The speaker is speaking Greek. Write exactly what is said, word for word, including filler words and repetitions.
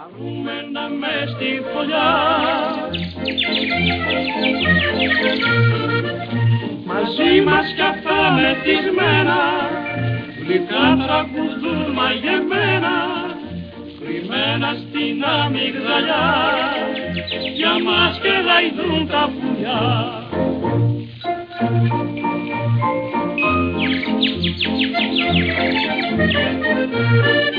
Χαρούμενα μες στη φωλιά, μαζί μας κι αυτά μεθυσμένα, γλυκά τραγουδούν μαγεμένα, κρυμμένα στην αμυγδαλιά, για μας και γαϊδούν τα πουλιά. Thank you.